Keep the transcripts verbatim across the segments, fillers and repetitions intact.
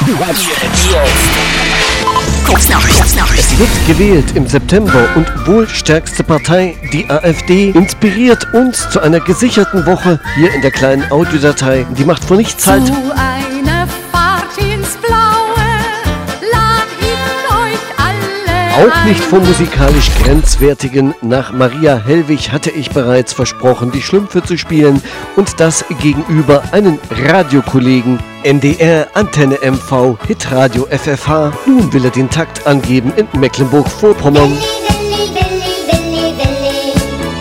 Es wird gewählt im September und wohl stärkste Partei, die AfD, inspiriert uns zu einer gesicherten Woche hier in der kleinen Audiodatei. Die macht vor nichts halt. Zu einer Fahrt ins Blaue lad ich euch alle Auch nicht vom musikalisch Grenzwertigen. Nach Maria Hellwig hatte ich bereits versprochen, die Schlümpfe zu spielen und das gegenüber einen Radiokollegen. N D R, Antenne M V, Hitradio F F H. Nun will er den Takt angeben in Mecklenburg-Vorpommern. Willi, Willi, Willi, Willi,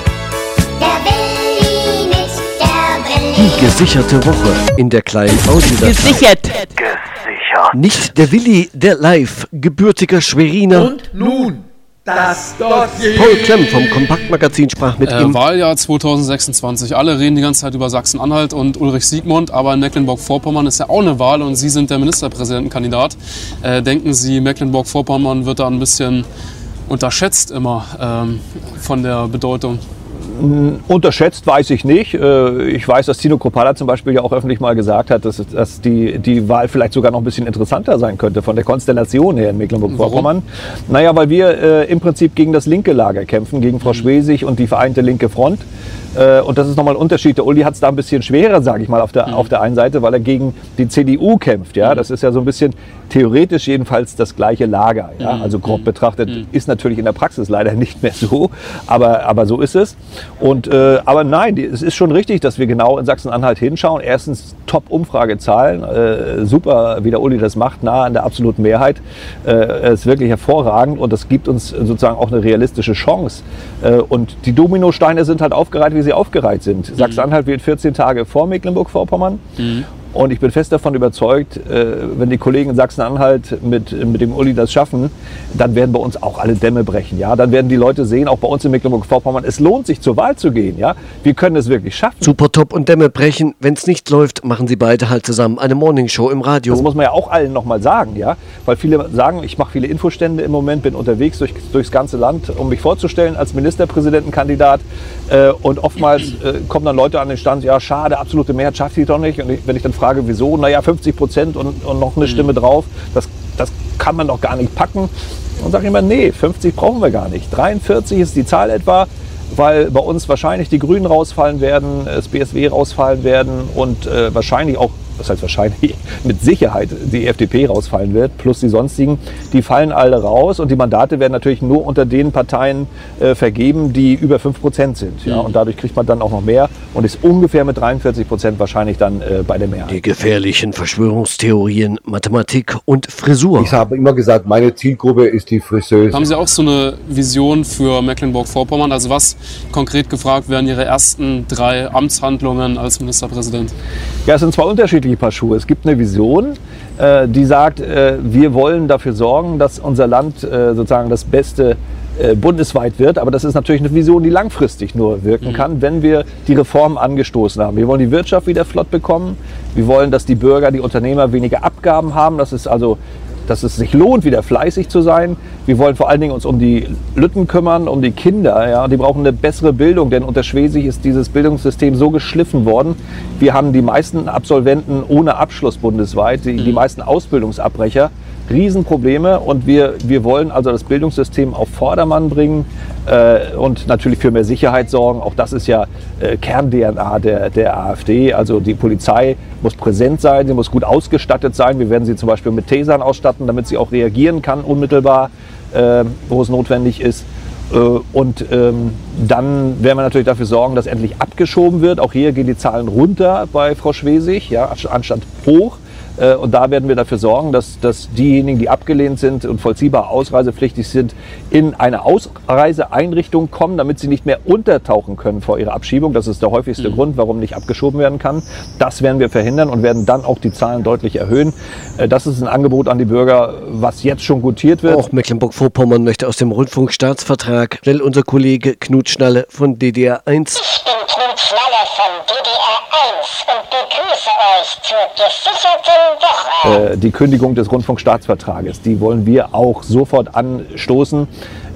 der Willi mit der Willi. Die gesicherte Woche in der kleinen Audiodatei. Gesichert! Gesichert. Nicht der Willi, der live, gebürtiger Schweriner. Und nun das Dossier. Paul Klemm vom Kompaktmagazin sprach mit Äh, ihm. Wahljahr zweitausendsechsundzwanzig. Alle reden die ganze Zeit über Sachsen-Anhalt und Ulrich Siegmund, aber in Mecklenburg-Vorpommern ist ja auch eine Wahl und Sie sind der Ministerpräsidentenkandidat. Äh, denken Sie, Mecklenburg-Vorpommern wird da ein bisschen unterschätzt immer ähm, von der Bedeutung? Unterschätzt weiß ich nicht. Ich weiß, dass Tino Kropala zum Beispiel ja auch öffentlich mal gesagt hat, dass, dass die, die Wahl vielleicht sogar noch ein bisschen interessanter sein könnte von der Konstellation her in Mecklenburg-Vorpommern. Naja, weil wir äh, im Prinzip gegen das linke Lager kämpfen, gegen Frau Schwesig und die Vereinte Linke Front. Äh, und das ist nochmal ein Unterschied. Der Uli hat es da ein bisschen schwerer, sage ich mal, auf der, mhm. auf der einen Seite, weil er gegen die C D U kämpft. Ja? Das ist ja so ein bisschen theoretisch jedenfalls das gleiche Lager. Ja? Mhm. Also grob betrachtet mhm. ist natürlich in der Praxis leider nicht mehr so, aber, aber so ist es. Und, äh, aber nein, die, es ist schon richtig, dass wir genau in Sachsen-Anhalt hinschauen. Erstens Top-Umfragezahlen, äh, super, wie der Uli das macht, nah an der absoluten Mehrheit. Äh, ist wirklich hervorragend und das gibt uns sozusagen auch eine realistische Chance. Äh, und die Dominosteine sind halt aufgereiht, wie sie aufgereiht sind. Mhm. Sachsen-Anhalt wählt vierzehn Tage vor Mecklenburg-Vorpommern. Mhm. Und ich bin fest davon überzeugt, wenn die Kollegen in Sachsen-Anhalt mit, mit dem Uli das schaffen, dann werden bei uns auch alle Dämme brechen. Ja? Dann werden die Leute sehen, auch bei uns in Mecklenburg-Vorpommern, es lohnt sich zur Wahl zu gehen. Ja? Wir können es wirklich schaffen. Super Top und Dämme brechen. Wenn es nicht läuft, machen sie beide halt zusammen eine Morningshow im Radio. Das muss man ja auch allen nochmal sagen. Ja? Weil viele sagen, ich mache viele Infostände im Moment, bin unterwegs durch, durchs ganze Land, um mich vorzustellen als Ministerpräsidentenkandidat. Und oftmals kommen dann Leute an den Stand, ja schade, absolute Mehrheit schafft sie doch nicht. Und ich, wenn ich dann frage, wieso? Naja, fünfzig Prozent und, und noch eine mhm. Stimme drauf, das, das kann man doch gar nicht packen. Und sage ich immer, nee, fünfzig brauchen wir gar nicht. dreiundvierzig ist die Zahl etwa, weil bei uns wahrscheinlich die Grünen rausfallen werden, das B S W rausfallen werden und äh, wahrscheinlich auch, das heißt wahrscheinlich, mit Sicherheit die F D P rausfallen wird, plus die sonstigen, die fallen alle raus und die Mandate werden natürlich nur unter den Parteien äh, vergeben, die über fünf Prozent sind. Ja? Und dadurch kriegt man dann auch noch mehr und ist ungefähr mit dreiundvierzig Prozent wahrscheinlich dann äh, bei der Mehrheit. Die gefährlichen Verschwörungstheorien, Mathematik und Frisur. Ich habe immer gesagt, meine Zielgruppe ist die Friseuse. Haben Sie auch so eine Vision für Mecklenburg-Vorpommern? Also was konkret gefragt wären Ihre ersten drei Amtshandlungen als Ministerpräsident? Ja, es sind zwei unterschiedliche Paar Schuhe. Es gibt eine Vision, äh, die sagt, äh, wir wollen dafür sorgen, dass unser Land äh, sozusagen das beste äh, bundesweit wird. Aber das ist natürlich eine Vision, die langfristig nur wirken mhm. kann, wenn wir die Reformen angestoßen haben. Wir wollen die Wirtschaft wieder flott bekommen. Wir wollen, dass die Bürger, die Unternehmer weniger Abgaben haben. Das ist also dass es sich lohnt, wieder fleißig zu sein. Wir wollen vor allen Dingen uns um die Lütten kümmern, um die Kinder. Ja. Die brauchen eine bessere Bildung, denn unter Schwesig ist dieses Bildungssystem so geschliffen worden. Wir haben die meisten Absolventen ohne Abschluss bundesweit, die, die meisten Ausbildungsabbrecher. Riesenprobleme und wir, wir wollen also das Bildungssystem auf Vordermann bringen äh, und natürlich für mehr Sicherheit sorgen. Auch das ist ja äh, Kern-D N A der, der AfD. Also die Polizei muss präsent sein, sie muss gut ausgestattet sein. Wir werden sie zum Beispiel mit Tasern ausstatten, damit sie auch reagieren kann unmittelbar, äh, wo es notwendig ist. Äh, und ähm, dann werden wir natürlich dafür sorgen, dass endlich abgeschoben wird. Auch hier gehen die Zahlen runter bei Frau Schwesig, ja, anstatt hoch. Und da werden wir dafür sorgen, dass, dass diejenigen, die abgelehnt sind und vollziehbar ausreisepflichtig sind, in eine Ausreiseeinrichtung kommen, damit sie nicht mehr untertauchen können vor ihrer Abschiebung. Das ist der häufigste mhm. Grund, warum nicht abgeschoben werden kann. Das werden wir verhindern und werden dann auch die Zahlen deutlich erhöhen. Das ist ein Angebot an die Bürger, was jetzt schon gutiert wird. Auch Mecklenburg-Vorpommern möchte aus dem Rundfunkstaatsvertrag, schnell unser Kollege Knut Schnalle von D D R eins. Ich bin Knut Schnalle von D D R eins und begrüße euch zur gesicherten Woche. Die Kündigung des Rundfunkstaatsvertrages, die wollen wir auch sofort anstoßen.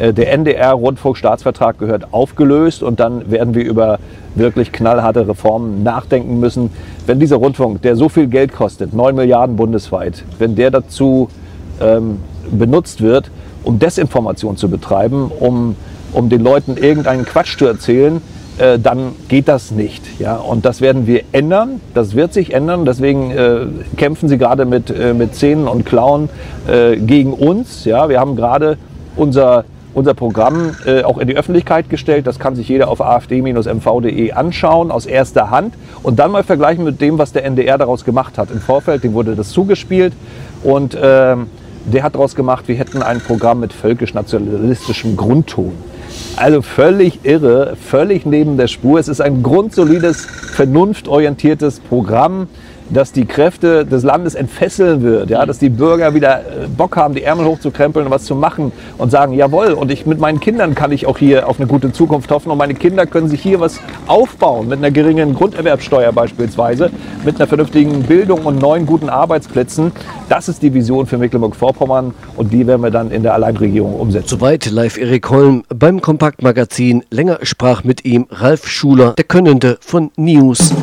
Der N D R-Rundfunkstaatsvertrag gehört aufgelöst und dann werden wir über wirklich knallharte Reformen nachdenken müssen. Wenn dieser Rundfunk, der so viel Geld kostet, neun Milliarden bundesweit, wenn der dazu ähm, benutzt wird, um Desinformation zu betreiben, um, um den Leuten irgendeinen Quatsch zu erzählen, äh, dann geht das nicht. Ja? Und das werden wir ändern, das wird sich ändern. Deswegen äh, kämpfen sie gerade mit, äh, mit Zähnen und Klauen äh, gegen uns. Ja? Wir haben gerade unser, unser Programm äh, auch in die Öffentlichkeit gestellt. Das kann sich jeder auf a f d Bindestrich m v punkt d e anschauen, aus erster Hand. Und dann mal vergleichen mit dem, was der N D R daraus gemacht hat. Im Vorfeld, dem wurde das zugespielt. Und äh, der hat daraus gemacht, wir hätten ein Programm mit völkisch-nationalistischem Grundton. Also völlig irre, völlig neben der Spur. Es ist ein grundsolides, vernunftorientiertes Programm, das die Kräfte des Landes entfesseln wird, ja, dass die Bürger wieder Bock haben, die Ärmel hochzukrempeln und was zu machen und sagen, jawohl, und ich mit meinen Kindern kann ich auch hier auf eine gute Zukunft hoffen und meine Kinder können sich hier was aufbauen, mit einer geringen Grunderwerbsteuer beispielsweise, mit einer vernünftigen Bildung und neuen guten Arbeitsplätzen. Das ist die Vision für Mecklenburg-Vorpommern und die werden wir dann in der Alleinregierung umsetzen. Soweit live Erik Holm beim Kompaktmagazin. Länger sprach mit ihm Ralf Schuler, der Könnende von News.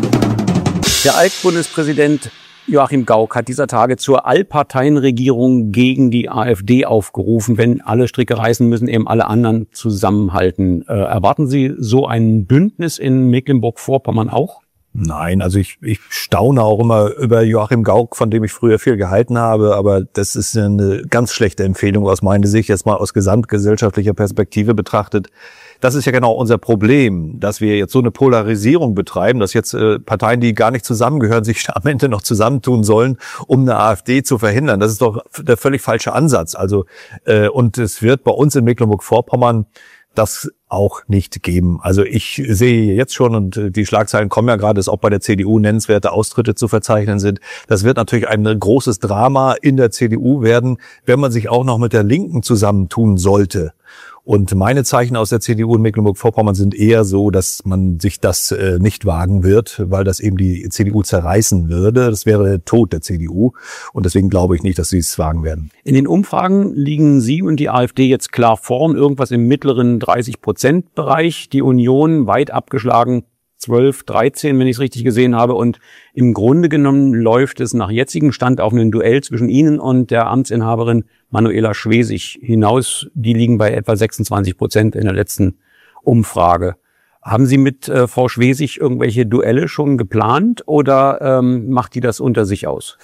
Der Altbundespräsident Joachim Gauck hat dieser Tage zur Allparteienregierung gegen die AfD aufgerufen. Wenn alle Stricke reißen, müssen eben alle anderen zusammenhalten. Äh, erwarten Sie so ein Bündnis in Mecklenburg-Vorpommern auch? Nein, also ich, ich staune auch immer über Joachim Gauck, von dem ich früher viel gehalten habe, aber das ist eine ganz schlechte Empfehlung aus meiner Sicht, jetzt mal aus gesamtgesellschaftlicher Perspektive betrachtet. Das ist ja genau unser Problem, dass wir jetzt so eine Polarisierung betreiben, dass jetzt äh, Parteien, die gar nicht zusammengehören, sich am Ende noch zusammentun sollen, um eine AfD zu verhindern. Das ist doch der völlig falsche Ansatz. Also äh, und es wird bei uns in Mecklenburg-Vorpommern das auch nicht geben. Also ich sehe jetzt schon, und die Schlagzeilen kommen ja gerade, dass auch bei der C D U nennenswerte Austritte zu verzeichnen sind. Das wird natürlich ein großes Drama in der C D U werden, wenn man sich auch noch mit der Linken zusammentun sollte. Und meine Zeichen aus der C D U in Mecklenburg-Vorpommern sind eher so, dass man sich das äh, nicht wagen wird, weil das eben die C D U zerreißen würde. Das wäre der Tod der C D U. Und deswegen glaube ich nicht, dass sie es wagen werden. In den Umfragen liegen Sie und die AfD jetzt klar vorn, irgendwas im mittleren dreißig Prozent Bereich. Die Union weit abgeschlagen, zwölf, dreizehn, wenn ich es richtig gesehen habe. Und im Grunde genommen läuft es nach jetzigem Stand auf ein Duell zwischen Ihnen und der Amtsinhaberin Manuela Schwesig hinaus. Die liegen bei etwa sechsundzwanzig Prozent in der letzten Umfrage. Haben Sie mit äh, Frau Schwesig irgendwelche Duelle schon geplant oder ähm, macht die das unter sich aus?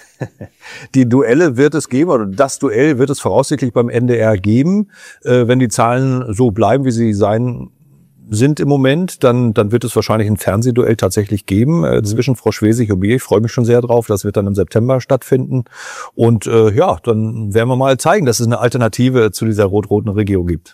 Die Duelle wird es geben, oder das Duell wird es voraussichtlich beim N D R geben. Äh, wenn die Zahlen so bleiben, wie sie sein sind im Moment, dann dann wird es wahrscheinlich ein Fernsehduell tatsächlich geben äh, zwischen Frau Schwesig und mir. Ich freue mich schon sehr drauf. Das wird dann im September stattfinden. Und äh, ja, dann werden wir mal zeigen, dass es eine Alternative zu dieser rot-roten Regierung gibt.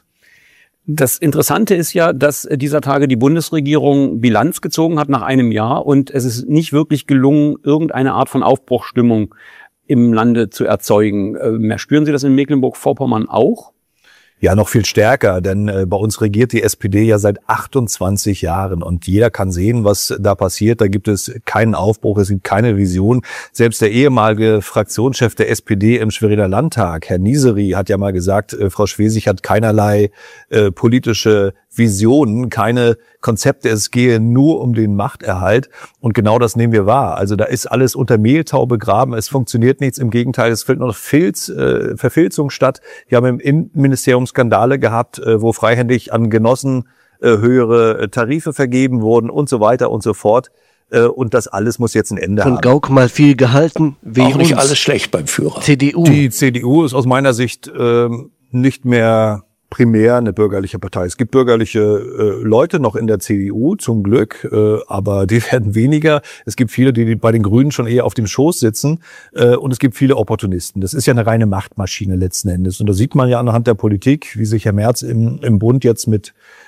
Das Interessante ist ja, dass dieser Tage die Bundesregierung Bilanz gezogen hat nach einem Jahr und es ist nicht wirklich gelungen, irgendeine Art von Aufbruchsstimmung im Lande zu erzeugen. Äh, spüren Sie das in Mecklenburg-Vorpommern auch? Ja, noch viel stärker, denn äh, bei uns regiert die S P D ja seit achtundzwanzig Jahren und jeder kann sehen, was da passiert. Da gibt es keinen Aufbruch, es gibt keine Vision. Selbst der ehemalige Fraktionschef der S P D im Schweriner Landtag, Herr Nieseri, hat ja mal gesagt, äh, Frau Schwesig hat keinerlei äh, politische Visionen, keine Konzepte, es gehe nur um den Machterhalt und genau das nehmen wir wahr. Also da ist alles unter Mehltau begraben, es funktioniert nichts, im Gegenteil, es findet noch Filz, äh, Verfilzung statt. Wir haben im Innenministerium Skandale gehabt, äh, wo freihändig an Genossen äh, höhere Tarife vergeben wurden und so weiter und so fort. Äh, und das alles muss jetzt ein Ende Von haben. Von Gauck mal viel gehalten, wie auch nicht uns. Alles schlecht beim Führer. C D U. Die C D U ist aus meiner Sicht äh, nicht mehr primär eine bürgerliche Partei. Es gibt bürgerliche äh, Leute noch in der C D U, zum Glück, äh, aber die werden weniger. Es gibt viele, die bei den Grünen schon eher auf dem Schoß sitzen äh, und es gibt viele Opportunisten. Das ist ja eine reine Machtmaschine letzten Endes. Und da sieht man ja anhand der Politik, wie sich Herr Merz im, im Bund jetzt mit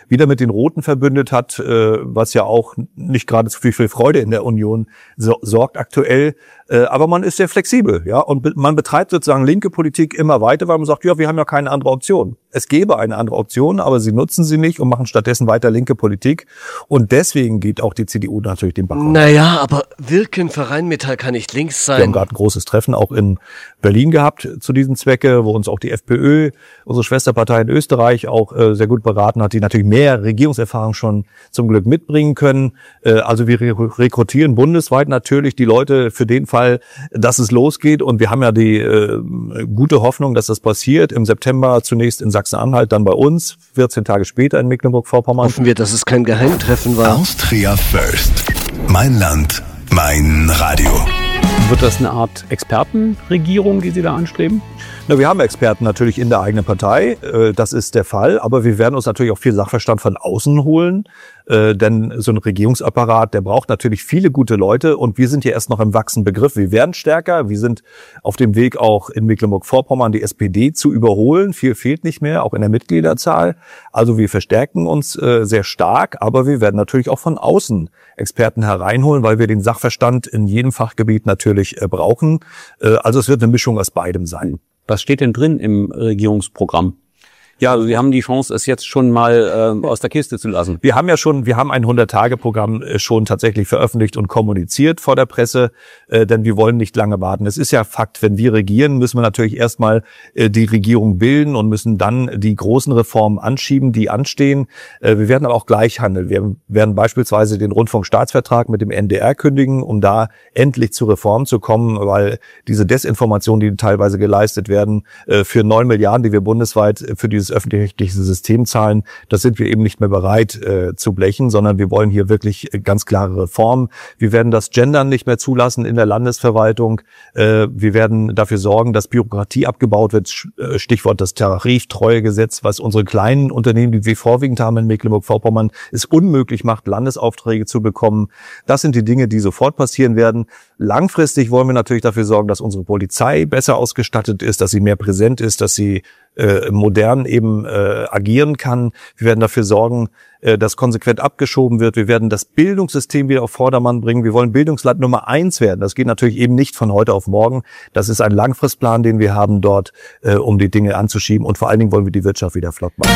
wieder mit den Roten verbündet hat, äh, was ja auch nicht gerade zu viel, viel Freude in der Union so, sorgt aktuell. Äh, aber man ist sehr flexibel, ja, und be- man betreibt sozusagen linke Politik immer weiter, weil man sagt, ja, wir haben ja keine andere Option. Es gäbe eine andere Option, aber sie nutzen sie nicht und machen stattdessen weiter linke Politik. Und deswegen geht auch die C D U natürlich den Bach runter. Naja, aber Wirken für Rheinmetall kann nicht links sein. Wir haben gerade ein großes Treffen auch in Berlin gehabt zu diesem Zwecke, wo uns auch die FPÖ, unsere Schwesterpartei in Österreich, auch äh, sehr gut beraten hat, die natürlich mehr Regierungserfahrung schon zum Glück mitbringen können. Äh, also wir re- rekrutieren bundesweit natürlich die Leute für den Fall, dass es losgeht. Und wir haben ja die äh, gute Hoffnung, dass das passiert. Im September zunächst in Sachsen-Anhalt, dann bei uns, vierzehn Tage später in Mecklenburg-Vorpommern. Hoffen wir, dass es kein Geheimtreffen war. Austria First. Mein Land, mein Radio. Wird das eine Art Expertenregierung, die Sie da anstreben? Na, wir haben Experten natürlich in der eigenen Partei, äh, das ist der Fall, aber wir werden uns natürlich auch viel Sachverstand von außen holen, äh, denn so ein Regierungsapparat, der braucht natürlich viele gute Leute und wir sind hier erst noch im wachsenden Begriff. Wir werden stärker, wir sind auf dem Weg auch in Mecklenburg-Vorpommern die S P D zu überholen, viel fehlt nicht mehr, auch in der Mitgliederzahl, also wir verstärken uns äh, sehr stark, aber wir werden natürlich auch von außen Experten hereinholen, weil wir den Sachverstand in jedem Fachgebiet natürlich äh, brauchen, äh, also es wird eine Mischung aus beidem sein. Was steht denn drin im Regierungsprogramm? Ja, also Sie haben die Chance, es jetzt schon mal äh, aus der Kiste zu lassen. Wir haben ja schon, wir haben ein hundert-Tage-Programm schon tatsächlich veröffentlicht und kommuniziert vor der Presse, äh, denn wir wollen nicht lange warten. Es ist ja Fakt, wenn wir regieren, müssen wir natürlich erstmal äh, die Regierung bilden und müssen dann die großen Reformen anschieben, die anstehen. Äh, wir werden aber auch gleich handeln. Wir werden beispielsweise den Rundfunkstaatsvertrag mit dem N D R kündigen, um da endlich zur Reform zu kommen, weil diese Desinformation, die teilweise geleistet werden, äh, für neun Milliarden, die wir bundesweit für dieses öffentlich-rechtliche System zahlen, das sind wir eben nicht mehr bereit äh, zu blechen, sondern wir wollen hier wirklich äh, ganz klare Reformen. Wir werden das Gendern nicht mehr zulassen in der Landesverwaltung. Äh, wir werden dafür sorgen, dass Bürokratie abgebaut wird. Stichwort das Tariftreuegesetz, was unsere kleinen Unternehmen, die wir vorwiegend haben in Mecklenburg-Vorpommern, es unmöglich macht, Landesaufträge zu bekommen. Das sind die Dinge, die sofort passieren werden. Langfristig wollen wir natürlich dafür sorgen, dass unsere Polizei besser ausgestattet ist, dass sie mehr präsent ist, dass sie äh, modern eben äh, agieren kann. Wir werden dafür sorgen, äh, dass konsequent abgeschoben wird. Wir werden das Bildungssystem wieder auf Vordermann bringen. Wir wollen Bildungsland Nummer eins werden. Das geht natürlich eben nicht von heute auf morgen. Das ist ein Langfristplan, den wir haben dort, äh, um die Dinge anzuschieben. Und vor allen Dingen wollen wir die Wirtschaft wieder flott machen.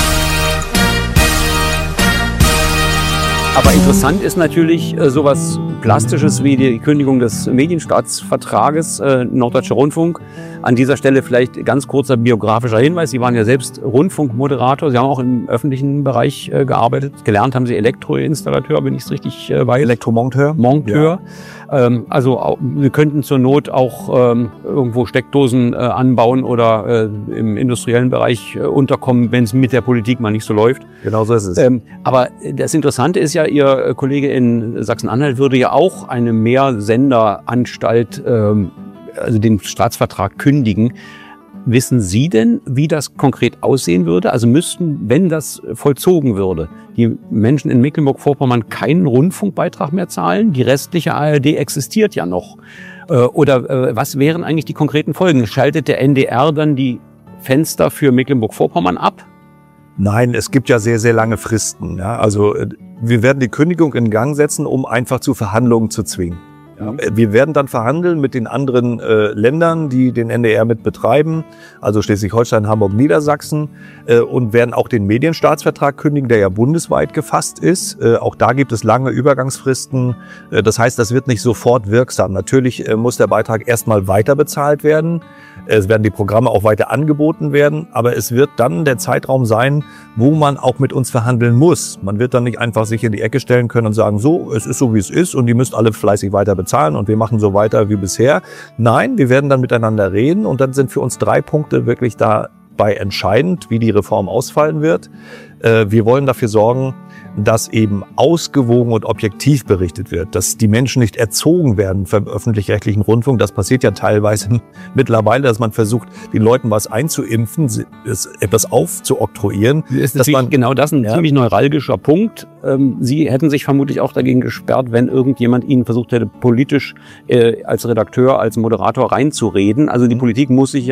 Aber interessant ist natürlich äh, sowas Plastisches wie die Kündigung des Medienstaatsvertrages äh, Norddeutscher Rundfunk. An dieser Stelle vielleicht ganz kurzer biografischer Hinweis. Sie waren ja selbst Rundfunkmoderator. Sie haben auch im öffentlichen Bereich äh, gearbeitet. Gelernt haben Sie Elektroinstallateur, wenn ich es richtig äh, weiß. Elektromonteur. Monteur. Ja. Ähm, also auch, Sie könnten zur Not auch ähm, irgendwo Steckdosen äh, anbauen oder äh, im industriellen Bereich äh, unterkommen, wenn es mit der Politik mal nicht so läuft. Genau so ist es. Ähm, aber das Interessante ist ja, Ihr Kollege in Sachsen-Anhalt würde ja auch eine Mehrsenderanstalt, ähm, also den Staatsvertrag kündigen. Wissen Sie denn, wie das konkret aussehen würde? Also müssten, wenn das vollzogen würde, die Menschen in Mecklenburg-Vorpommern keinen Rundfunkbeitrag mehr zahlen? Die restliche A R D existiert ja noch. Äh, oder äh, was wären eigentlich die konkreten Folgen? Schaltet der N D R dann die Fenster für Mecklenburg-Vorpommern ab? Nein, es gibt ja sehr, sehr lange Fristen. Ja? Also wir werden die Kündigung in Gang setzen, um einfach zu Verhandlungen zu zwingen. Ja. Wir werden dann verhandeln mit den anderen äh, Ländern, die den N D R mit betreiben, also Schleswig-Holstein, Hamburg, Niedersachsen, äh, und werden auch den Medienstaatsvertrag kündigen, der ja bundesweit gefasst ist. Äh, auch da gibt es lange Übergangsfristen. Äh, das heißt, das wird nicht sofort wirksam. Natürlich äh, muss der Beitrag erstmal weiter bezahlt werden. Es werden die Programme auch weiter angeboten werden, aber es wird dann der Zeitraum sein, wo man auch mit uns verhandeln muss. Man wird dann nicht einfach sich in die Ecke stellen können und sagen, so, es ist so, wie es ist und ihr müsst alle fleißig weiter bezahlen und wir machen so weiter wie bisher. Nein, wir werden dann miteinander reden und dann sind für uns drei Punkte wirklich dabei entscheidend, wie die Reform ausfallen wird. Wir wollen dafür sorgen, dass eben ausgewogen und objektiv berichtet wird, dass die Menschen nicht erzogen werden vom öffentlich-rechtlichen Rundfunk. Das passiert ja teilweise mittlerweile, dass man versucht, den Leuten was einzuimpfen, etwas aufzuoktroyieren. Ist dass man, genau das ein ja. ziemlich neuralgischer Punkt. Sie hätten sich vermutlich auch dagegen gesperrt, wenn irgendjemand Ihnen versucht hätte, politisch äh, als Redakteur, als Moderator reinzureden. Also die Politik muss sich ja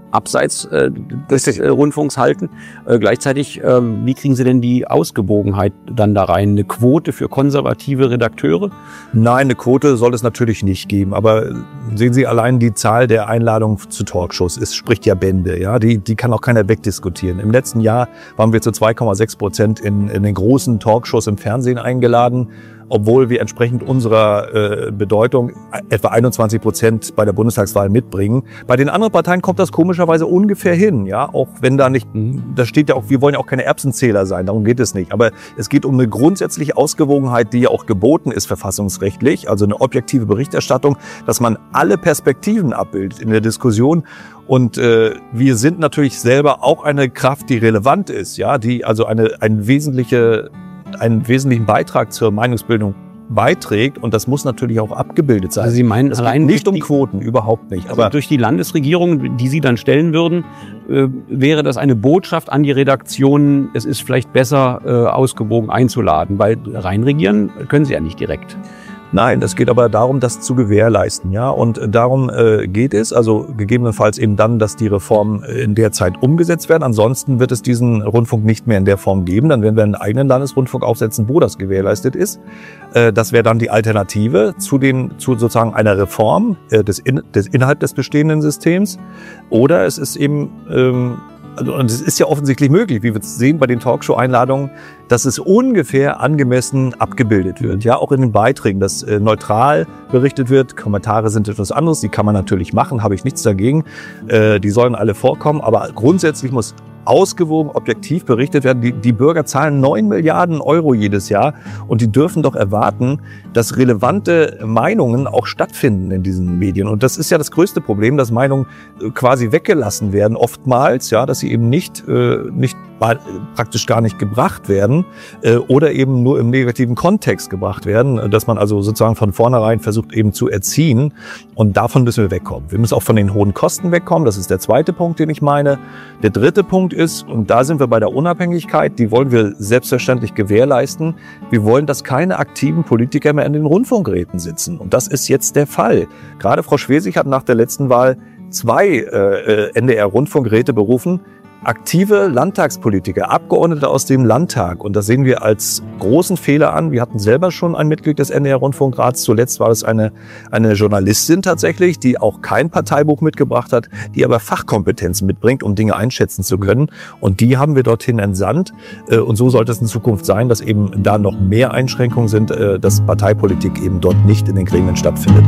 abseits äh, des äh, Rundfunks halten. Äh, gleichzeitig, äh, wie kriegen Sie denn die Ausgewogenheit dann da rein? Eine Quote für konservative Redakteure? Nein, eine Quote soll es natürlich nicht geben. Aber sehen Sie, allein die Zahl der Einladungen zu Talkshows, es spricht ja Bände. Ja, die, die kann auch keiner wegdiskutieren. Im letzten Jahr waren wir zu zwei Komma sechs Prozent in, in den großen Talkshows im Fernsehen eingeladen, obwohl wir entsprechend unserer äh, Bedeutung etwa einundzwanzig Prozent bei der Bundestagswahl mitbringen. Bei den anderen Parteien kommt das komischerweise ungefähr hin, ja, auch wenn da nicht, da steht ja auch, wir wollen ja auch keine Erbsenzähler sein, darum geht es nicht. Aber es geht um eine grundsätzliche Ausgewogenheit, die ja auch geboten ist verfassungsrechtlich, also eine objektive Berichterstattung, dass man alle Perspektiven abbildet in der Diskussion. Und äh, wir sind natürlich selber auch eine Kraft, die relevant ist, ja, die also eine, eine wesentliche einen wesentlichen Beitrag zur Meinungsbildung beiträgt, und das muss natürlich auch abgebildet sein. Also Sie meinen es allein geht nicht um die, Quoten, überhaupt nicht. Also aber durch die Landesregierung, die Sie dann stellen würden, äh, wäre das eine Botschaft an die Redaktionen, es ist vielleicht besser, äh, ausgewogen einzuladen, weil reinregieren können Sie ja nicht direkt. Nein, es geht aber darum, das zu gewährleisten, ja, und darum äh, geht es, also gegebenenfalls eben dann, dass die Reformen in der Zeit umgesetzt werden. Ansonsten wird es diesen Rundfunk nicht mehr in der Form geben. Dann werden wir einen eigenen Landesrundfunk aufsetzen, wo das gewährleistet ist. Äh, das wäre dann die Alternative zu den zu sozusagen einer Reform äh, des, in, des innerhalb des bestehenden Systems. Oder es ist eben ähm, Also, und es ist ja offensichtlich möglich, wie wir es sehen bei den Talkshow-Einladungen, dass es ungefähr angemessen abgebildet wird. Ja, auch in den Beiträgen, dass äh, neutral berichtet wird. Kommentare sind etwas anderes, die kann man natürlich machen, habe ich nichts dagegen. Äh, die sollen alle vorkommen, aber grundsätzlich muss ausgewogen, objektiv berichtet werden. Die, die Bürger zahlen neun Milliarden Euro jedes Jahr, und die dürfen doch erwarten, dass relevante Meinungen auch stattfinden in diesen Medien. Und das ist ja das größte Problem, dass Meinungen quasi weggelassen werden, oftmals, ja, dass sie eben nicht, äh, nicht praktisch gar nicht gebracht werden äh, oder eben nur im negativen Kontext gebracht werden, dass man also sozusagen von vornherein versucht eben zu erziehen, und davon müssen wir wegkommen. Wir müssen auch von den hohen Kosten wegkommen, das ist der zweite Punkt, den ich meine. Der dritte Punkt ist, und da sind wir bei der Unabhängigkeit, die wollen wir selbstverständlich gewährleisten, wir wollen, dass keine aktiven Politiker mehr in den Rundfunkräten sitzen, und das ist jetzt der Fall. Gerade Frau Schwesig hat nach der letzten Wahl zwei äh, N D R-Rundfunkräte berufen, aktive Landtagspolitiker, Abgeordnete aus dem Landtag. Und das sehen wir als großen Fehler an. Wir hatten selber schon ein Mitglied des N D R-Rundfunkrats. Zuletzt war es eine, eine Journalistin tatsächlich, die auch kein Parteibuch mitgebracht hat, die aber Fachkompetenzen mitbringt, um Dinge einschätzen zu können. Und die haben wir dorthin entsandt. Und so sollte es in Zukunft sein, dass eben da noch mehr Einschränkungen sind, dass Parteipolitik eben dort nicht in den Gremien stattfindet.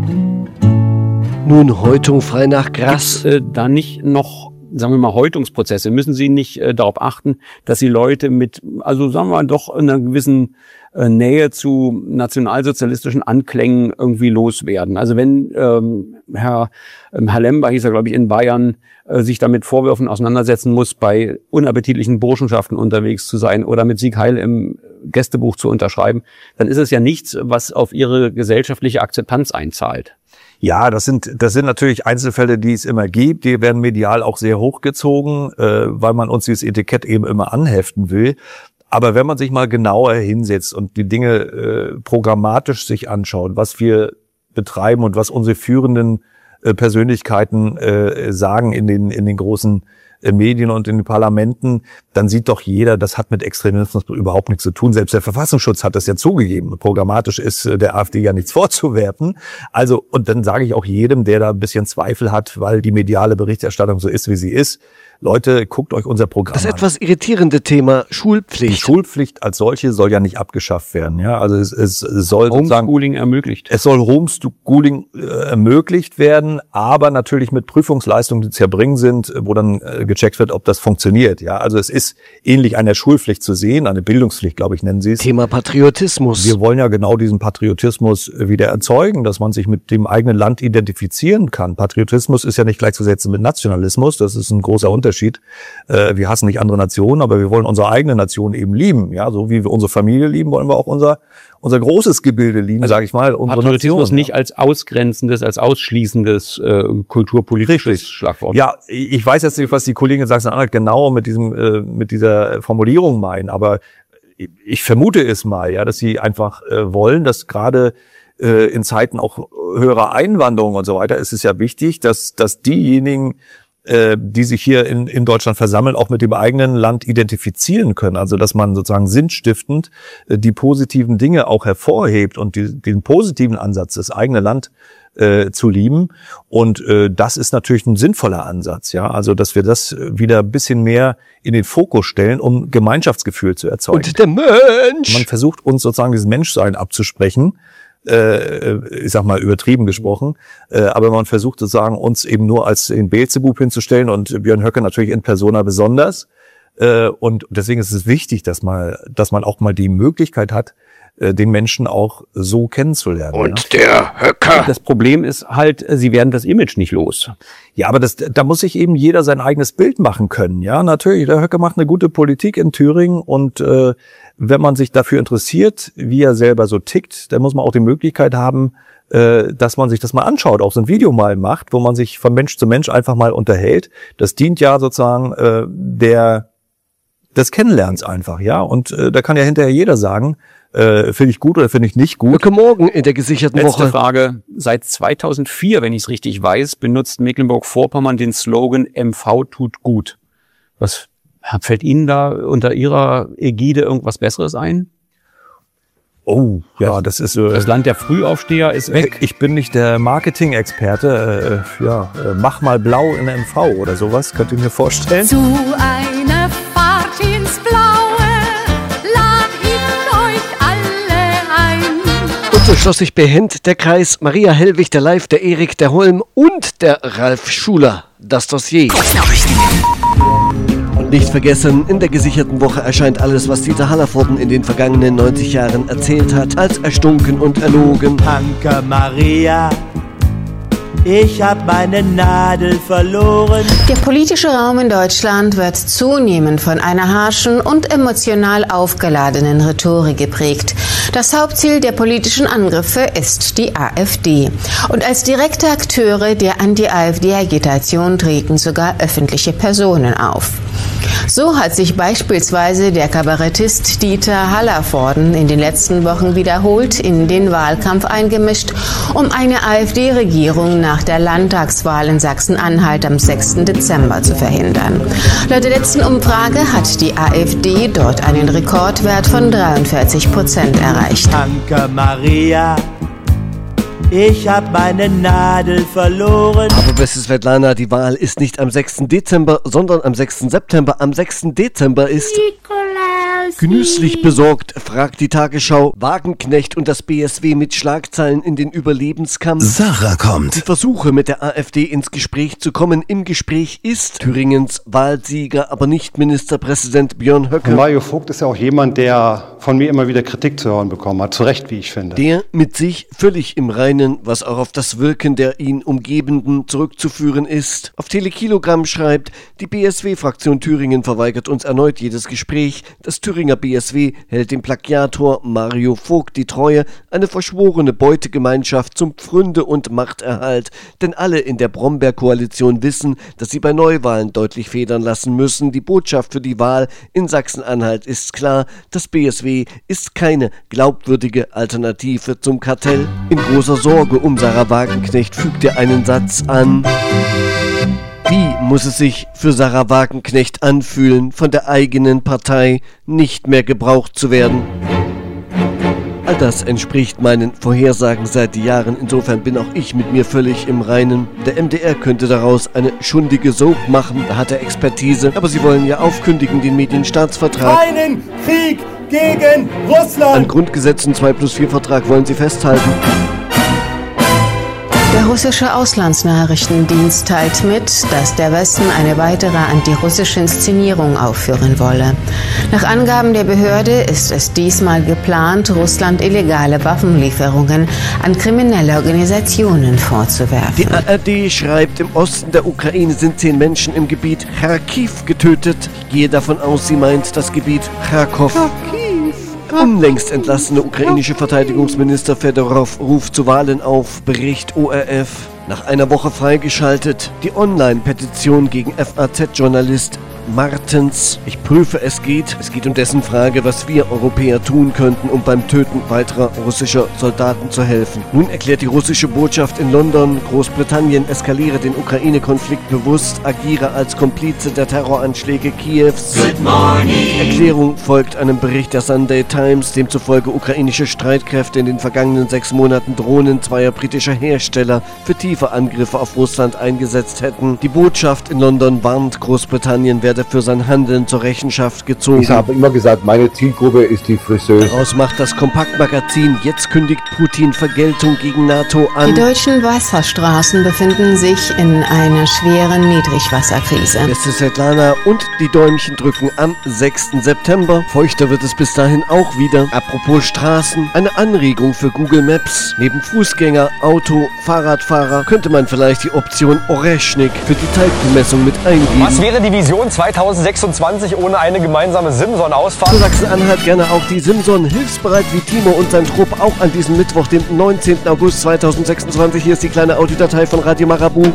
Nun Häutung frei nach Gras. Gibt's, äh, da nicht noch, sagen wir mal, Häutungsprozesse? Müssen Sie nicht äh, darauf achten, dass Sie Leute mit, also sagen wir mal, doch einer gewissen äh, Nähe zu nationalsozialistischen Anklängen irgendwie loswerden? Also wenn ähm, Herr, ähm, Herr Lember, hieß er glaube ich in Bayern, äh, sich da mit Vorwürfen auseinandersetzen muss, bei unappetitlichen Burschenschaften unterwegs zu sein oder mit Sieg Heil im Gästebuch zu unterschreiben, dann ist es ja nichts, was auf Ihre gesellschaftliche Akzeptanz einzahlt. Ja, das sind das sind natürlich Einzelfälle, die es immer gibt. Die werden medial auch sehr hochgezogen, äh, weil man uns dieses Etikett eben immer anheften will. Aber wenn man sich mal genauer hinsetzt und die Dinge äh, programmatisch sich anschaut, was wir betreiben und was unsere führenden äh, Persönlichkeiten äh, sagen in den in den großen Medien und in den Parlamenten, dann sieht doch jeder, das hat mit Extremismus überhaupt nichts zu tun. Selbst der Verfassungsschutz hat das ja zugegeben. Programmatisch ist der AfD ja nichts vorzuwerfen. Also, und dann sage ich auch jedem, der da ein bisschen Zweifel hat, weil die mediale Berichterstattung so ist, wie sie ist, Leute, guckt euch unser Programm an. Das etwas irritierende Thema Schulpflicht. Die Schulpflicht als solche soll ja nicht abgeschafft werden. Ja, also es, es soll Homeschooling ermöglicht. Es soll Homeschooling äh, ermöglicht werden, aber natürlich mit Prüfungsleistungen, die zu erbringen sind, wo dann äh, gecheckt wird, ob das funktioniert. Ja, also es ist ähnlich einer Schulpflicht zu sehen, eine Bildungspflicht, glaube ich, nennen sie es. Thema Patriotismus. Wir wollen ja genau diesen Patriotismus wieder erzeugen, dass man sich mit dem eigenen Land identifizieren kann. Patriotismus ist ja nicht gleichzusetzen mit Nationalismus. Das ist ein großer Unterschied. Wir hassen nicht andere Nationen, aber wir wollen unsere eigene Nation eben lieben. Ja, so wie wir unsere Familie lieben, wollen wir auch unser unser großes Gebilde lieben, also sage ich mal. Patriotismus Nation, nicht ja. als ausgrenzendes, als ausschließendes äh, kulturpolitisches Richtig. Schlagwort. Ja, ich weiß jetzt nicht, was die Kollegen in Sachsen-Anhalt genau mit diesem äh, mit dieser Formulierung meinen, aber ich vermute es mal, ja, dass sie einfach äh, wollen, dass gerade äh, in Zeiten auch höherer Einwanderung und so weiter ist es ja wichtig, dass dass diejenigen äh, die sich hier in, in Deutschland versammeln, auch mit dem eigenen Land identifizieren können. Also dass man sozusagen sinnstiftend äh, die positiven Dinge auch hervorhebt und die, den positiven Ansatz, das eigene Land äh, zu lieben. Und äh, das ist natürlich ein sinnvoller Ansatz, ja. Also dass wir das wieder ein bisschen mehr in den Fokus stellen, um Gemeinschaftsgefühl zu erzeugen. Und der Mensch! Man versucht uns sozusagen dieses Menschsein abzusprechen. Äh, ich sag mal übertrieben gesprochen, äh, aber man versucht sozusagen uns eben nur als den Beelzebub hinzustellen und Björn Höcke natürlich in persona besonders. Äh, und deswegen ist es wichtig, dass man, dass man auch mal die Möglichkeit hat, äh, den Menschen auch so kennenzulernen. Und ja. der Höcker. Das Problem ist halt, sie werden das Image nicht los. Ja, aber das, da muss sich eben jeder sein eigenes Bild machen können. Ja, natürlich, der Höcke macht eine gute Politik in Thüringen und äh, wenn man sich dafür interessiert, wie er selber so tickt, dann muss man auch die Möglichkeit haben, äh, dass man sich das mal anschaut, auch so ein Video mal macht, wo man sich von Mensch zu Mensch einfach mal unterhält. Das dient ja sozusagen äh, der des Kennenlernens einfach, ja. Und äh, da kann ja hinterher jeder sagen, äh, finde ich gut oder finde ich nicht gut. Höcke morgen in der gesicherten Letzte Woche. Frage. Seit zweitausendvier, wenn ich es richtig weiß, benutzt Mecklenburg-Vorpommern den Slogan M V tut gut. Was fällt Ihnen da unter Ihrer Ägide irgendwas Besseres ein? Oh, ja, das ist äh, Das Land der Frühaufsteher ist weg. Ich bin nicht der Marketing-Experte. Äh, ja, äh, mach mal blau in M V oder sowas. Könnt ihr mir vorstellen? Zu einer Fahrt ins Blaue lad ich euch alle ein. Und so schloss sich behend der Kreis Maria Hellwig, der Leif, der Erik, der Holm und der Ralf Schuler. Das Dossier. Und nicht vergessen, in der gesicherten Woche erscheint alles, was Dieter Hallervorden in den vergangenen neunzig Jahren erzählt hat, als erstunken und erlogen. Anker Maria, ich hab meine Nadel verloren. Der politische Raum in Deutschland wird zunehmend von einer harschen und emotional aufgeladenen Rhetorik geprägt. Das Hauptziel der politischen Angriffe ist die AfD. Und als direkte Akteure der Anti-AfD-Agitation treten sogar öffentliche Personen auf. So hat sich beispielsweise der Kabarettist Dieter Hallervorden in den letzten Wochen wiederholt in den Wahlkampf eingemischt, um eine AfD-Regierung nach der Landtagswahl in Sachsen-Anhalt am sechsten Dezember zu verhindern. Laut der letzten Umfrage hat die AfD dort einen Rekordwert von dreiundvierzig Prozent erreicht. Anker Maria, ich hab meine Nadel verloren. Aber beste Svetlana, die Wahl ist nicht am sechsten Dezember, sondern am sechsten September. Am sechsten Dezember ist... Genüsslich besorgt, fragt die Tagesschau. Wagenknecht und das B S W mit Schlagzeilen in den Überlebenskampf. Sarah kommt. Die Versuche, mit der AfD ins Gespräch zu kommen. Im Gespräch ist Thüringens Wahlsieger, aber nicht Ministerpräsident Björn Höcke. Mario Vogt ist ja auch jemand, der von mir immer wieder Kritik zu hören bekommen hat. Zu Recht, wie ich finde. Der mit sich völlig im Reinen, was auch auf das Wirken der ihn Umgebenden zurückzuführen ist. Auf Telekilogramm schreibt, die B S W-Fraktion Thüringen verweigert uns erneut jedes Gespräch. Das Thüringer B S W hält dem Plagiator Mario Vogt die Treue, eine verschworene Beutegemeinschaft zum Pfründe- und Machterhalt. Denn alle in der Brombeer-Koalition wissen, dass sie bei Neuwahlen deutlich federn lassen müssen. Die Botschaft für die Wahl in Sachsen-Anhalt ist klar, das B S W ist keine glaubwürdige Alternative zum Kartell. In großer Sorge um Sarah Wagenknecht fügt er einen Satz an. Wie muss es sich für Sarah Wagenknecht anfühlen, von der eigenen Partei nicht mehr gebraucht zu werden? All das entspricht meinen Vorhersagen seit Jahren, insofern bin auch ich mit mir völlig im Reinen. Der M D R könnte daraus eine schundige Soap machen, da hat er Expertise, aber sie wollen ja aufkündigen den Medienstaatsvertrag. Einen Krieg gegen Russland! An Grundgesetzen zwei plus vier Vertrag wollen sie festhalten. Der russische Auslandsnachrichtendienst teilt mit, dass der Westen eine weitere antirussische Inszenierung aufführen wolle. Nach Angaben der Behörde ist es diesmal geplant, Russland illegale Waffenlieferungen an kriminelle Organisationen vorzuwerfen. Die A R D schreibt, im Osten der Ukraine sind zehn Menschen im Gebiet Charkiw getötet. Ich gehe davon aus, sie meint das Gebiet Charkow. Unlängst entlassene ukrainische Verteidigungsminister Fedorov ruft zu Wahlen auf, Bericht O R F. Nach einer Woche freigeschaltet, die Online-Petition gegen F A Z-Journalist Martens. Ich prüfe, es geht. Es geht um dessen Frage, was wir Europäer tun könnten, um beim Töten weiterer russischer Soldaten zu helfen. Nun erklärt die russische Botschaft in London, Großbritannien eskaliere den Ukraine-Konflikt bewusst, agiere als Komplize der Terroranschläge Kiews. Good morning. Die Erklärung folgt einem Bericht der Sunday Times, demzufolge ukrainische Streitkräfte in den vergangenen sechs Monaten Drohnen zweier britischer Hersteller für tiefe Angriffe auf Russland eingesetzt hätten. Die Botschaft in London warnt, Großbritannien werde für sein Handeln zur Rechenschaft gezogen. Ich habe immer gesagt, meine Zielgruppe ist die Friseuse. Daraus macht das Kompaktmagazin, jetzt kündigt Putin Vergeltung gegen NATO an. Die deutschen Wasserstraßen befinden sich in einer schweren Niedrigwasserkrise. Beste Svetlana und die Däumchen drücken am sechsten September. Feuchter wird es bis dahin auch wieder. Apropos Straßen, eine Anregung für Google Maps. Neben Fußgänger, Auto, Fahrradfahrer könnte man vielleicht die Option Oreschnik für die Teilbemessung mit eingeben. Was wäre die Vision zweitausendsechsundzwanzig ohne eine gemeinsame Simson-Ausfahrt? Zu Sachsen-Anhalt gerne auch die Simson, hilfsbereit wie Timo und sein Trupp, auch an diesem Mittwoch, dem neunzehnten August zweitausendsechsundzwanzig. Hier ist die kleine Audiodatei von Radio Marabu.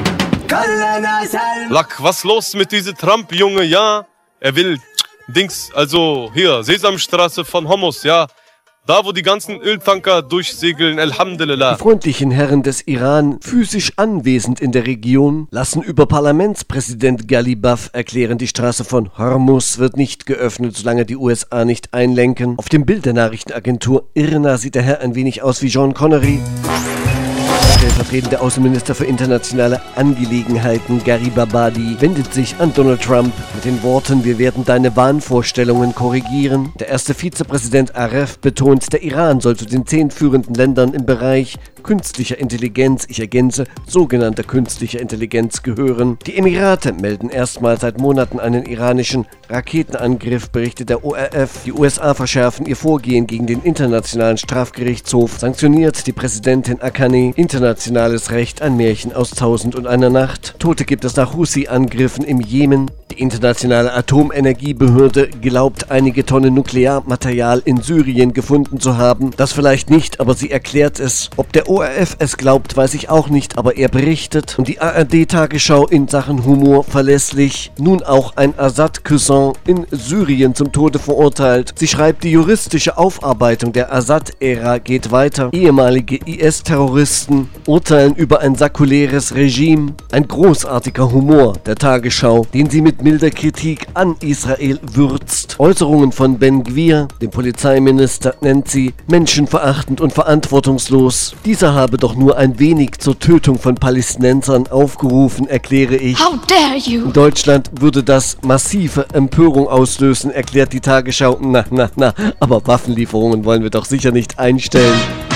Lack, was los mit diesem Trump, Junge? Ja, er will Dings, also hier, Sesamstraße von Homos, ja. Da, wo die ganzen Öltanker durchsegeln, Alhamdulillah. Die freundlichen Herren des Iran, physisch anwesend in der Region, lassen über Parlamentspräsident Ghalibaf erklären, die Straße von Hormuz wird nicht geöffnet, solange die U S A nicht einlenken. Auf dem Bild der Nachrichtenagentur I R N A sieht der Herr ein wenig aus wie John Connery. Stellvertretender Außenminister für internationale Angelegenheiten Garibabadi wendet sich an Donald Trump mit den Worten: Wir werden deine Wahnvorstellungen korrigieren. Der erste Vizepräsident Aref betont, der Iran soll zu den zehn führenden Ländern im Bereich künstlicher Intelligenz, ich ergänze, sogenannter künstlicher Intelligenz gehören. Die Emirate melden erstmals seit Monaten einen iranischen Raketenangriff, berichtet der O R F. Die U S A verschärfen ihr Vorgehen gegen den Internationalen Strafgerichtshof, sanktioniert die Präsidentin Akani. Internationales Recht, ein Märchen aus Tausend und einer Nacht. Tote gibt es nach Houthi-Angriffen im Jemen. Die internationale Atomenergiebehörde glaubt, einige Tonnen Nuklearmaterial in Syrien gefunden zu haben. Das vielleicht nicht, aber sie erklärt es. Ob der O R F es glaubt, weiß ich auch nicht, aber er berichtet. Und die A R D-Tagesschau in Sachen Humor verlässlich. Nun auch ein Assad-Cousin in Syrien zum Tode verurteilt. Sie schreibt, die juristische Aufarbeitung der Assad-Ära geht weiter. Ehemalige I S-Terroristen urteilen über ein säkuläres Regime. Ein großartiger Humor der Tagesschau, den sie mit milder Kritik an Israel würzt. Äußerungen von Ben Gvir, dem Polizeiminister, nennt sie menschenverachtend und verantwortungslos. Dieser habe doch nur ein wenig zur Tötung von Palästinensern aufgerufen, erkläre ich. How dare you? In Deutschland würde das massive Empörung auslösen, erklärt die Tagesschau. Na, na, na, aber Waffenlieferungen wollen wir doch sicher nicht einstellen.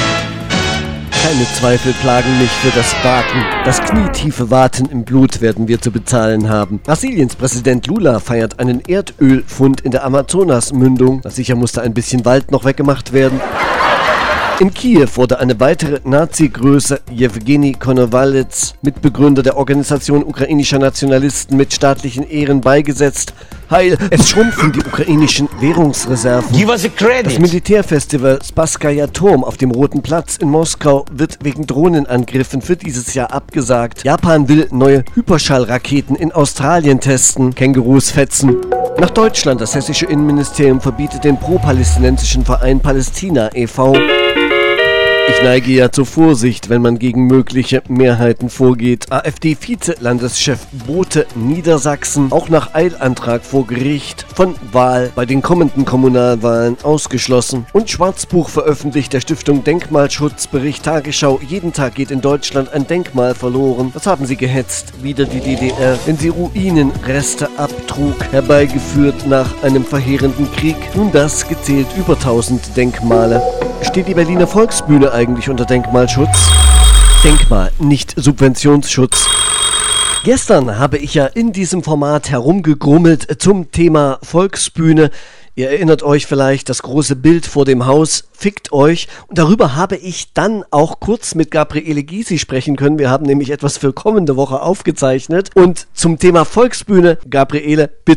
Keine Zweifel plagen mich für das Warten. Das knietiefe Warten im Blut werden wir zu bezahlen haben. Brasiliens Präsident Lula feiert einen Erdölfund in der Amazonasmündung. Na sicher musste ein bisschen Wald noch weggemacht werden. In Kiew wurde eine weitere Nazi-Größe, Jewgeni Konowalets, Mitbegründer der Organisation ukrainischer Nationalisten, mit staatlichen Ehren beigesetzt. Heil, es schrumpfen die ukrainischen Währungsreserven. Give us a credit. Das Militärfestival Spasskaya Turm auf dem Roten Platz in Moskau wird wegen Drohnenangriffen für dieses Jahr abgesagt. Japan will neue Hyperschallraketen in Australien testen. Kängurus fetzen. Nach Deutschland, das hessische Innenministerium verbietet den pro-palästinensischen Verein Palästina e V Ich neige ja zur Vorsicht, wenn man gegen mögliche Mehrheiten vorgeht. AfD-Vize-Landeschef Bote Niedersachsen, auch nach Eilantrag vor Gericht, von Wahl bei den kommenden Kommunalwahlen ausgeschlossen. Und Schwarzbuch veröffentlicht der Stiftung Denkmalschutz, Bericht Tagesschau, jeden Tag geht in Deutschland ein Denkmal verloren. Was haben sie gehetzt? Wieder die D D R, wenn sie Ruinenreste abtrug, herbeigeführt nach einem verheerenden Krieg. Nun das gezählt über tausend Denkmale. Steht die Berliner Volksbühne eigentlich unter Denkmalschutz? Denkmal, nicht Subventionsschutz. Gestern habe ich ja in diesem Format herumgegrummelt zum Thema Volksbühne. Ihr erinnert euch vielleicht, das große Bild vor dem Haus, fickt euch. Und darüber habe ich dann auch kurz mit Gabriele Gysi sprechen können. Wir haben nämlich etwas für kommende Woche aufgezeichnet. Und zum Thema Volksbühne, Gabriele, bitte,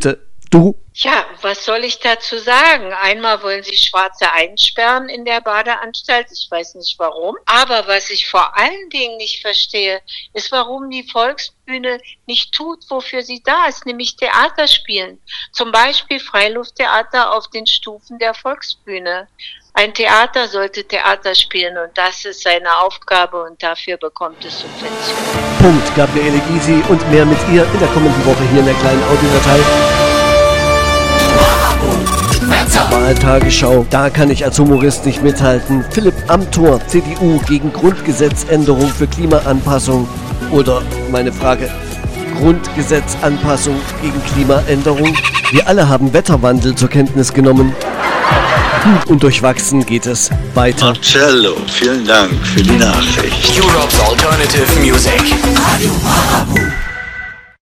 Du? Ja, was soll ich dazu sagen? Einmal wollen sie Schwarze einsperren in der Badeanstalt. Ich weiß nicht warum. Aber was ich vor allen Dingen nicht verstehe, ist, warum die Volksbühne nicht tut, wofür sie da ist, nämlich Theater spielen. Zum Beispiel Freilufttheater auf den Stufen der Volksbühne. Ein Theater sollte Theater spielen und das ist seine Aufgabe und dafür bekommt es Subventionen. Punkt. Gabriele Gysi und mehr mit ihr in der kommenden Woche hier in der kleinen Audiodatei. Wahltagesschau, da kann ich als Humorist nicht mithalten. Philipp Amthor, C D U gegen Grundgesetzänderung für Klimaanpassung. Oder meine Frage, Grundgesetzanpassung gegen Klimaänderung? Wir alle haben Wetterwandel zur Kenntnis genommen. Und durchwachsen geht es weiter. Marcello, vielen Dank für die Nachricht. Europe's Alternative Music. Radio Marabu.